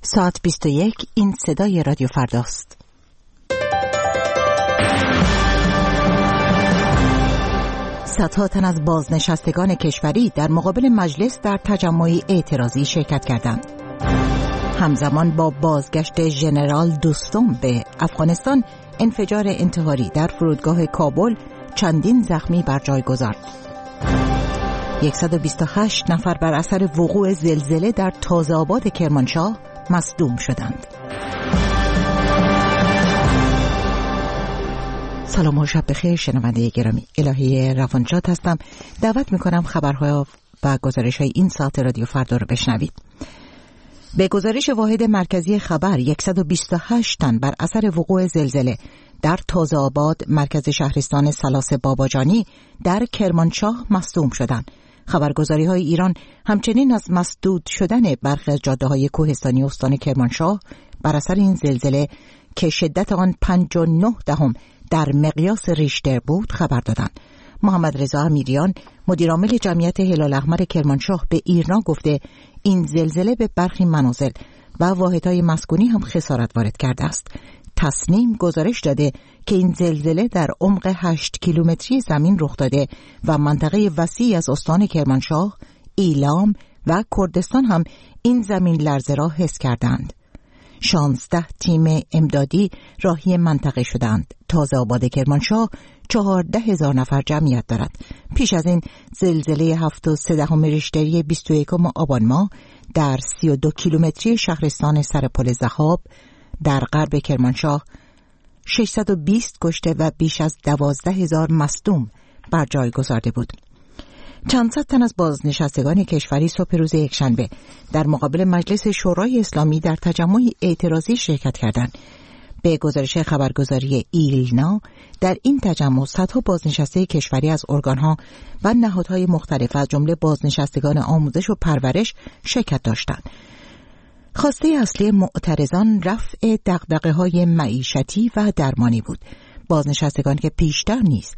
ساعت 21 این صدای رادیو فرداست. صدها تن از بازنشستگان کشوری در مقابل مجلس در تجمعی اعتراضی شرکت کردند. همزمان با بازگشت ژنرال دوستم به افغانستان، انفجار انتحاری در فرودگاه کابل چندین زخمی بر جای گذارد. 128 نفر بر اثر وقوع زلزله در تازه آباد کرمانشاه مصدوم شدند. سلام و شب بخیر شنونده گرامی، الهی روانشاد هستم. دعوت میکنم خبرها و گزارش‌های این ساعت رادیو فردا رو بشنوید. به گزارش واحد مرکزی خبر، 128 تن بر اثر وقوع زلزله در تازه آباد مرکز شهرستان سلاس باباجانی در کرمانشاه مصدوم شدند. خبرگزاری‌های ایران همچنین از مسدود شدن برخی از جاده‌های کوهستانی استان کرمانشاه بر اثر این زلزله که شدت آن 5.9 در مقیاس ریشتر بود خبر دادند. محمد رضا امیریان، مدیرعامل جمعیت هلال احمر کرمانشاه، به ایرنا گفته این زلزله به برخی منازل و واحدهای مسکونی هم خسارت وارد کرده است. تصنیم گزارش داده که این زلزله در عمق 8 کیلومتری زمین رخ داده و منطقه وسیعی از استان کرمانشاه، ایلام و کردستان هم این زمین لرزه را حس کردند. 16 تیم امدادی راهی منطقه شدند. تازه آباد کرمانشاه 14,000 نفر جمعیت دارد. پیش از این زلزله 7.3 ریشتری 21 آبان ماه در 32 کیلومتری شهرستان سرپل ذهاب در غرب کرمانشاه 620 کشته و بیش از 12,000 مصدوم بر جای گذارده بود. چند صد تن از بازنشستگان کشوری صبح روز یکشنبه در مقابل مجلس شورای اسلامی در تجمع اعتراضی شرکت کردند. به گزارش خبرگزاری ایلنا، در این تجمع صدها بازنشسته کشوری از ارگانها و نهادهای مختلف از جمله بازنشستگان آموزش و پرورش شرکت داشتند. خواسته اصلی معترضان رفع دغدغه‌های معیشتی و درمانی بود. بازنشستگان که پیشتر نیز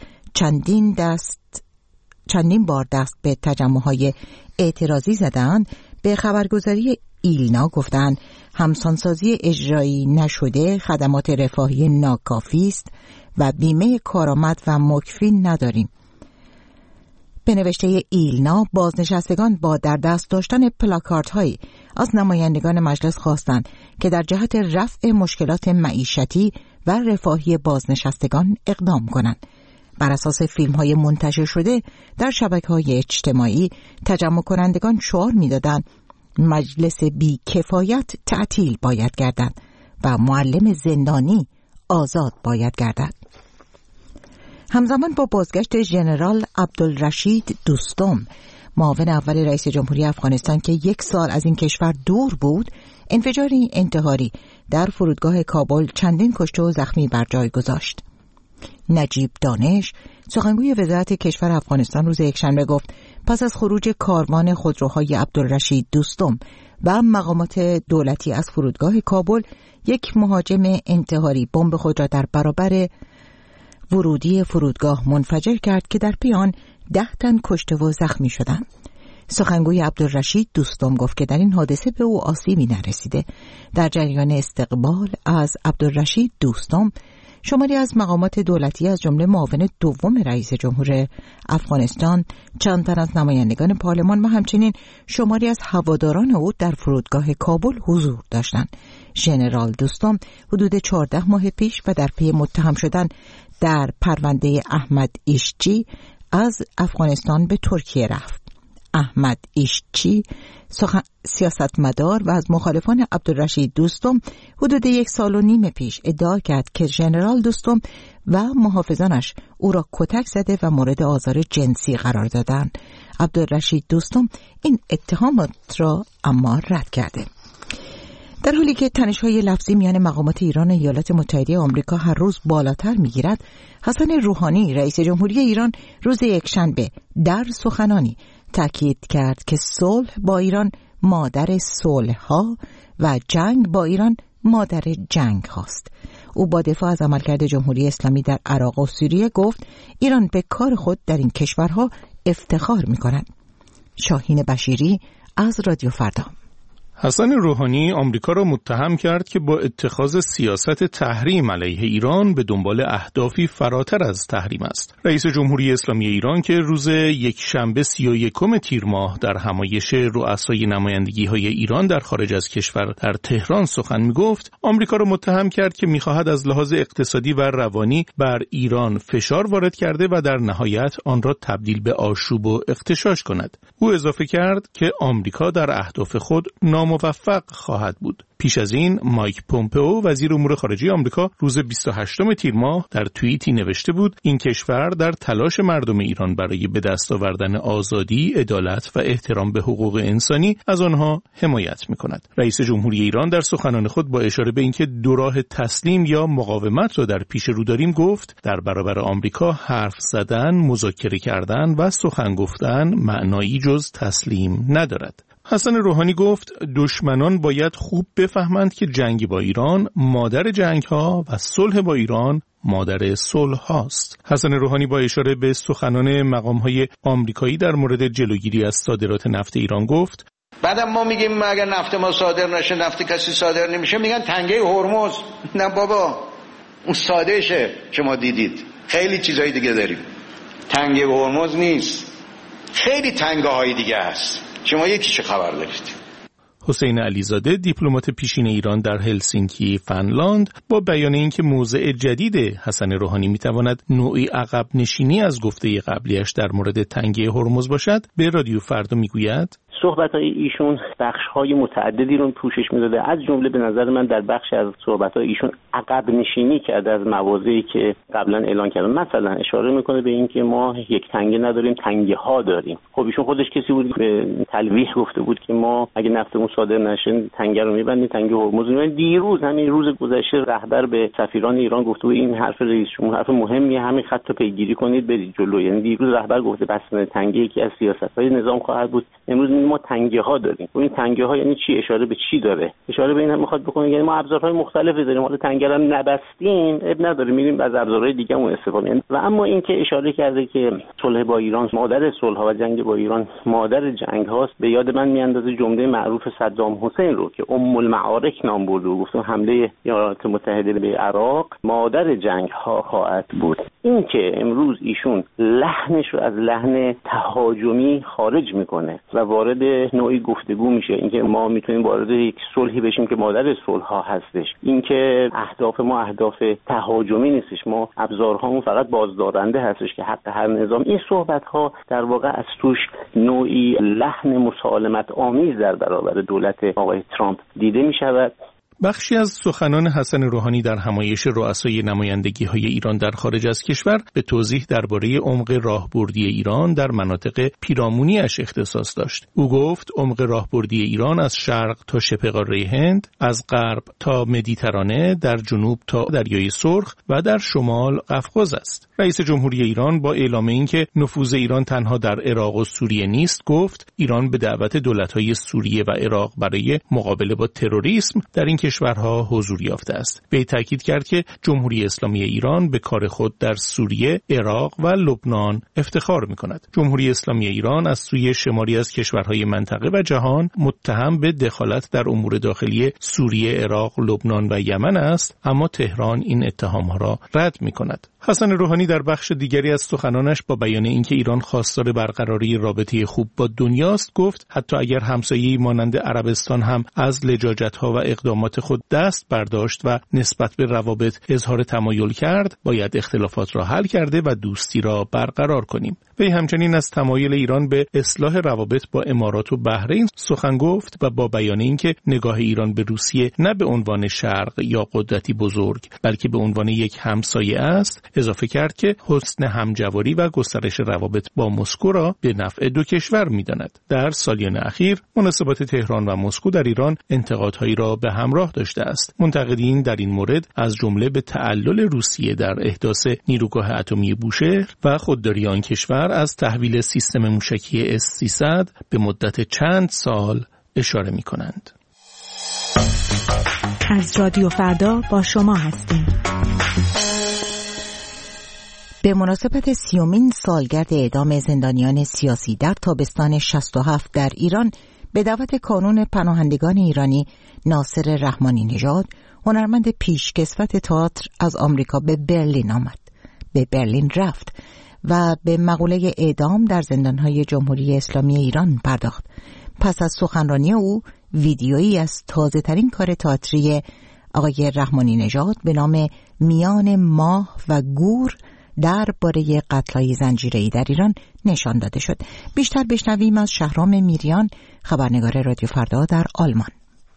چندین بار دست به تجمع‌های اعتراضی زدند، به خبرگزاری ایلنا گفتند همسانسازی اجرایی نشده، خدمات رفاهی ناکافی است و بیمه کارآمد و مکفی نداریم. به نوشته ایلنا، بازنشستگان با در دست داشتن پلاکاردهایی از نمایندگان مجلس خواستند که در جهت رفع مشکلات معیشتی و رفاهی بازنشستگان اقدام کنند. بر اساس فیلم‌های منتشر شده در شبکه‌های اجتماعی، تجمع کنندگان شعار می‌دادند مجلس بی کفایت تعطیل باید گردد و معلم زندانی آزاد باید گردد. همزمان با بازگشت ژنرال عبدالرشید دوستم، معاون اول رئیس جمهوری افغانستان که 1 سال از این کشور دور بود، انفجاری انتحاری در فرودگاه کابل چندین کشته و زخمی بر جای گذاشت. نجیب دانش، سخنگوی وزارت کشور افغانستان، روز یکشنبه گفت پس از خروج کاروان خودروهای عبدالرشید دوستم و مقامات دولتی از فرودگاه کابل، یک مهاجم انتحاری بمب خود را در برابر ورودی فرودگاه منفجر کرد که در پی آن 10 تن کشته و زخمی شدند. سخنگوی عبدالرشید دوستم گفت که در این حادثه به او آسیبی نرسیده. در جریان استقبال از عبدالرشید دوستم، شماری از مقامات دولتی از جمله معاون دوم رئیس جمهور افغانستان، چند تن از نمایندگان پارلمان و همچنین شماری از هواداران او در فرودگاه کابل حضور داشتند. ژنرال دوستم حدود 14 ماه پیش و در پی متهم شدن در پرونده احمد ایشچی از افغانستان به ترکیه رفت. احمد ایشچی سیاستمدار و از مخالفان عبدالرشید دوستم حدود 1.5 سال پیش ادعا کرد که ژنرال دوستم و محافظانش او را کتک زده و مورد آزار جنسی قرار دادند. عبدالرشید دوستم این اتهامات را اما رد کرده. در حالی که تنش‌های لفظی میان مقامات ایران و ایالات متحده آمریکا هر روز بالاتر می‌گیرد، حسن روحانی رئیس جمهوری ایران روز یکشنبه در سخنانی تاکید کرد که صلح با ایران مادر صلح‌ها و جنگ با ایران مادر جنگ هاست. او با دفاع از عملکرد جمهوری اسلامی در عراق و سوریه گفت ایران به کار خود در این کشورها افتخار می‌کند. شاهین بشیری از رادیو فردا. حسن روحانی آمریکا را متهم کرد که با اتخاذ سیاست تحریم علیه ایران به دنبال اهدافی فراتر از تحریم است. رئیس جمهوری اسلامی ایران که روز یکشنبه 31 تیر ماه در همایش رؤسای نمایندگی‌های ایران در خارج از کشور در تهران سخن می‌گفت، آمریکا را متهم کرد که می‌خواهد از لحاظ اقتصادی و روانی بر ایران فشار وارد کرده و در نهایت آن را تبدیل به آشوب و اغتشاش کند. او اضافه کرد که آمریکا در اهداف خود موفق خواهد بود. پیش از این مایک پومپئو وزیر امور خارجه آمریکا روز 28 تیر ماه در توییتی نوشته بود این کشور در تلاش مردم ایران برای به دست آوردن آزادی، عدالت و احترام به حقوق انسانی از آنها حمایت می‌کند. رئیس جمهوری ایران در سخنان خود با اشاره به اینکه دو راه تسلیم یا مقاومت را در پیش رو داریم گفت در برابر آمریکا حرف زدن، مذاکره کردن و سخن گفتن معنایی جز تسلیم ندارد. حسن روحانی گفت دشمنان باید خوب بفهمند که جنگ با ایران مادر جنگ‌ها و صلح با ایران مادر صلح هاست. حسن روحانی با اشاره به سخنان مقام‌های آمریکایی در مورد جلوگیری از صادرات نفت ایران گفت بعدم ما میگیم اگر نفت ما صادر نشه، نفت کسی صادر نمیشه، میگن تنگه هرمز. نه بابا، اون ساده شه که ما دیدید. خیلی چیزای دیگه داریم. تنگه هرمز نیست. خیلی تنگه های دیگه هست. شما یکیش خبر دارید. حسین علیزاده دیپلمات پیشین ایران در هلسینکی فنلاند با بیان اینکه موضع جدید حسن روحانی میتواند نوعی عقب نشینی از گفته قبلیش در مورد تنگه هرمز باشد به رادیو فردا میگوید صحبت‌های ایشون بخش‌های متعددی رو پوشش می‌داده، از جمله به نظر من در بخشی از صحبت‌های ایشون عقب نشینی کرده از مواضعی که قبلا اعلان کردن. مثلا اشاره می‌کنه به اینکه ما یک تنگه نداریم، تنگه‌ها داریم. خب ایشون خودش کسی بود که تلویح گفته بود که ما اگه نفتمون صادر نشه تنگه رو می‌بندیم، تنگه هرمز رو. دیروز همین روز گذشته رهبر به سفیران ایران گفته بود این حرف رئیس جمهور حرف مهمیه، همین خط رو پیگیری کنید برید جلو. یعنی دیروز رهبر گفته بستن تنگه یکی از سیاست‌های نظام خواهد بود. امروز ما تنگه ها داریم. این تنگه ها یعنی چی؟ اشاره به چی داره؟ اشاره به این هم میخواد بکنه یعنی ما ابزارهای مختلفی داریم، حالا تنگه رو نبستیم اب نداره، میریم از ابزارهای دیگه مون استفاده کنیم. و اما این که اشاره کرده که صلح با ایران مادر صلح ها و جنگ با ایران مادر جنگ هاست، به یاد من میاندازه جمله معروف صدام حسین رو که ام المعارک نام برده و گفت حمله ایالات متحده به عراق مادر جنگ ها خواهد بود. این که امروز ایشون لحنش رو از لحن تهاجمی خارج میکنه و وارد نوعی گفتگو میشه، اینکه ما میتونیم وارد یک صلحی بشیم که مادر صلح ها هستش، اینکه اهداف ما اهداف تهاجمی نیستش، ما ابزارهامون فقط بازدارنده هستش که حق هر نظام. این صحبت ها در واقع از توش نوعی لحن مسالمت آمیز در برابر دولت آقای ترامپ دیده میشود. بخشی از سخنان حسن روحانی در همایش رؤسای نمایندگی‌های ایران در خارج از کشور به توضیح درباره عمق راهبردی ایران در مناطق پیرامونی‌اش اختصاص داشت. او گفت عمق راهبردی ایران از شرق تا شبه قاره هند، از غرب تا مدیترانه، در جنوب تا دریای سرخ و در شمال قفقاز است. رئیس جمهوری ایران با اعلام اینکه نفوذ ایران تنها در عراق و سوریه نیست، گفت ایران به دعوت دولت‌های سوریه و عراق برای مقابله با تروریسم در این کشورها حضور یافته است. وی تاکید کرد که جمهوری اسلامی ایران به کار خود در سوریه، عراق و لبنان افتخار می‌کند. جمهوری اسلامی ایران از سوی شماری از کشورهای منطقه و جهان متهم به دخالت در امور داخلی سوریه، عراق، لبنان و یمن است، اما تهران این اتهام‌ها را رد می‌کند. حسن روحانی در بخش دیگری از سخنانش با بیان اینکه ایران خواستار برقراری رابطه خوب با دنیاست گفت حتی اگر همسایه‌ای مانند عربستان هم از لجاجت‌ها و اقدامات خود دست برداشت و نسبت به روابط اظهار تمایل کرد، باید اختلافات را حل کرده و دوستی را برقرار کنیم. وی همچنین از تمایل ایران به اصلاح روابط با امارات و بحرین سخن گفت و با بیان اینکه نگاه ایران به روسیه نه به عنوان شرق یا قدرتی بزرگ بلکه به عنوان یک همسایه است، اضافه کرد که حسن همجواری و گسترش روابط با مسکو را به نفع دو کشور می‌داند. در سالیان اخیر مناسبات تهران و مسکو در ایران انتقادهایی را به همراه داشته است. منتقدین در این مورد از جمله به تعلل روسیه در احداث نیروگاه اتمی بوشهر و خودداری آن کشور از تحویل سیستم موشکی S-300 به مدت چند سال اشاره می‌کنند. از رادیو فردا با شما هستیم. به مناسبت 30مین سالگرد اعدام زندانیان سیاسی در تابستان 67 در ایران به دعوت کانون پناهندگان ایرانی ناصر رحمانی نژاد، هنرمند پیشکسوت تئاتر از آمریکا به برلین آمد. به برلین رفت و به مقوله اعدام در زندانهای جمهوری اسلامی ایران پرداخت. پس از سخنرانی او، ویدیویی از تازه ترین کار تئاتری آقای رحمانی نژاد به نام میان ماه و گور درباره قتل‌های زنجیره‌ای در ایران نشان داده شد. بیشتر بشنویم از شهرام میریان، خبرنگار رادیو فردا در آلمان.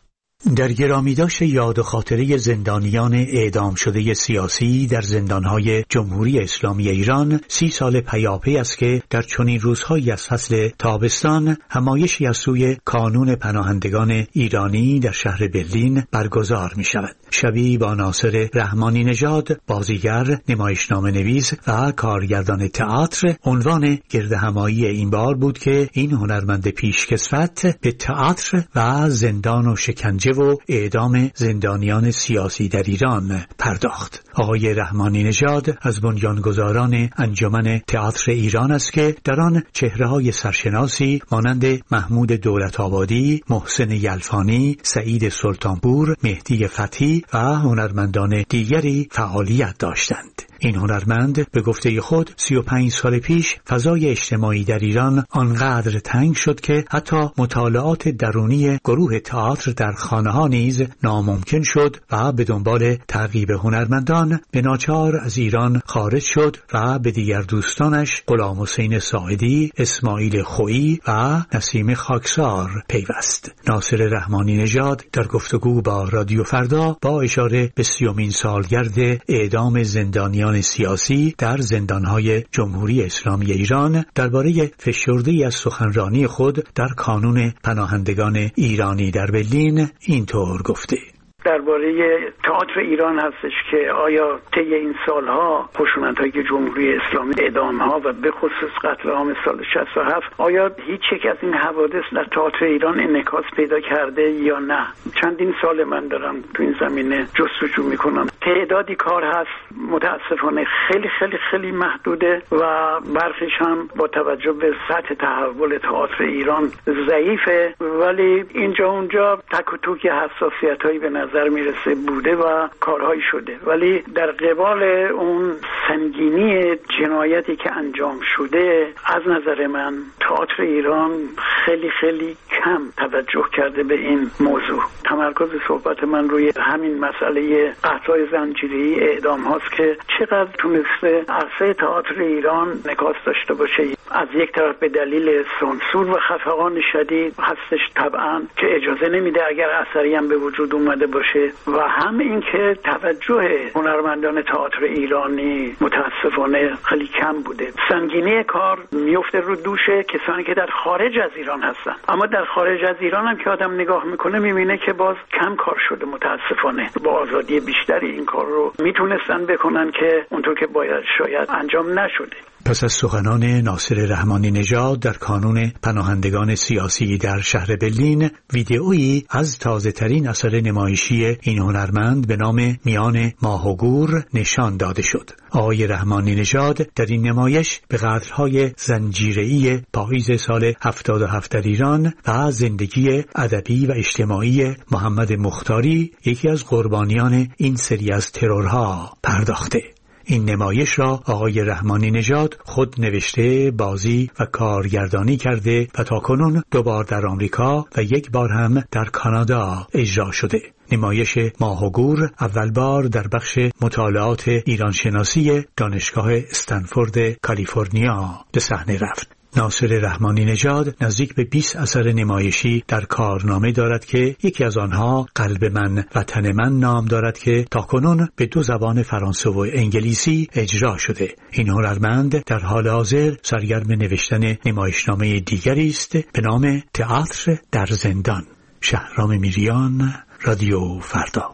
در گرامیداشت یاد و خاطره زندانیان اعدام شده سیاسی در زندانهای جمهوری اسلامی ایران 30 سال پیاپی است که در چنین روزهایی از فصل تابستان همایشی از سوی کانون پناهندگان ایرانی در شهر برلین برگزار می شود. شبی با ناصر رحمانی نژاد، بازیگر، نمایشنامه نویس و کارگردان تئاتر، عنوان گردهمایی این بار بود که این هنرمند پیشکسوت به تئاتر و زندان و شکنجه و اعدام زندانیان سیاسی در ایران پرداخت. آقای رحمانی نژاد از بنیانگذاران انجمن تئاتر ایران است که در آن چهره‌های سرشناسی مانند محمود دولت‌آبادی، محسن یلفانی، سعید سلطانپور، مهدی فتحی و هنرمندان دیگری فعالیت داشتند. این هنرمند به گفته خود 35 سال پیش فضای اجتماعی در ایران آنقدر تنگ شد که حتی مطالعات درونی گروه تئاتر در خانه‌ها نیز ناممکن شد و به دنبال تعقیب هنرمندان به ناچار از ایران خارج شد و به دیگر دوستانش غلامحسین ساعدی، اسماعیل خویی و نسیم خاکسار پیوست. ناصر رحمانی نژاد در گفتگو با رادیو فردا با اشاره به 30مین سالگرد اعدام زندانیان سیاسی در زندانهای جمهوری اسلامی ایران درباره فشرده‌ای از سخنرانی خود در کانون پناهندگان ایرانی در برلین اینطور گفته: درباره تئاتر ایران هستش که آیا طی این سالها خشونت‌های جمهوری اسلامی، اعدام‌ها و به خصوص قتل عام سال 67، آیا هیچ یک از این حوادث در تئاتر ایران انعکاس پیدا کرده یا نه؟ چندین سال من دارم تو این زمینه جستجو میکنم. تعدادی کار هست متاسفانه خیلی خیلی خیلی محدوده و برخیش هم با توجه به سطح تحول تئاتر ایران ضعیفه، ولی اینجا اونجا تک و توک حساسیت‌هایی به نظر میرسه بوده و کارهایی شده، ولی در قبال اون سنگینی جنایتی که انجام شده از نظر من تئاتر ایران خیلی خیلی کم توجه کرده به این موضوع. تمرکز صحبت من روی همین مسئله قتل‌های زنجیره‌ای، اعدام هاست که چقدر تونسته عرصه تئاتر ایران نکاس داشته باشه. از یک طرف به دلیل سانسور و خفقان شدید هستش طبعا که اجازه نمیده اگر اثری هم به وجود اومده باشه، و هم این که توجه هنرمندان تئاتر ایرانی متاسفانه خیلی کم بوده. سنگینی کار میفته رو دوش کسانی که در خارج از ایران هستن، اما در خارج از ایران هم که آدم نگاه میکنه میبینه که باز کم کار شده. متاسفانه با آزادی بیشتری این کار رو میتونستن بکنن که اونطور که باید شاید انجام نشده. پس از سخنان ناصر رحمانی نژاد در کانون پناهندگان سیاسی در شهر برلین، ویدئویی از تازه ترین اثر نمایشی این هنرمند به نام میان ماه و گور نشان داده شد. آقای رحمانی نژاد در این نمایش به قتل‌های زنجیره‌ای پاییز سال 77 در ایران و زندگی ادبی و اجتماعی محمد مختاری، یکی از قربانیان این سری از ترورها، پرداخته. این نمایش را آقای رحمانی نژاد خود نوشته، بازی و کارگردانی کرده و تاکنون 2 بار در آمریکا و 1 بار هم در کانادا اجرا شده. نمایش ماه و گور اول بار در بخش مطالعات ایرانشناسی دانشگاه استنفورد کالیفرنیا به صحنه رفت. ناصر رحمانی نژاد نزدیک به 20 اثر نمایشی در کارنامه دارد که یکی از آنها قلب من وطن من نام دارد که تاکنون به 2 زبان فرانسه و انگلیسی اجرا شده. این هنرمند در حال حاضر سرگرم نوشتن نمایشنامه دیگری است به نام تئاتر در زندان. شهرام میریان، رادیو فردا.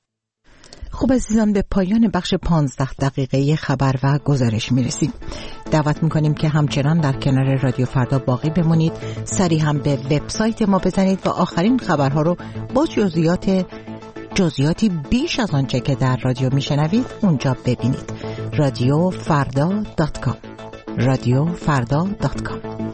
خب عزیزان، به پایان بخش 15 دقیقه خبر و گزارش میرسیم. دعوت میکنیم که همچنان در کنار رادیو فردا باقی بمونید. سری هم به وبسایت ما بزنید و آخرین خبرها رو با جزئیاتی بیش از آنچه که در رادیو میشنوید اونجا ببینید. رادیوفردا.com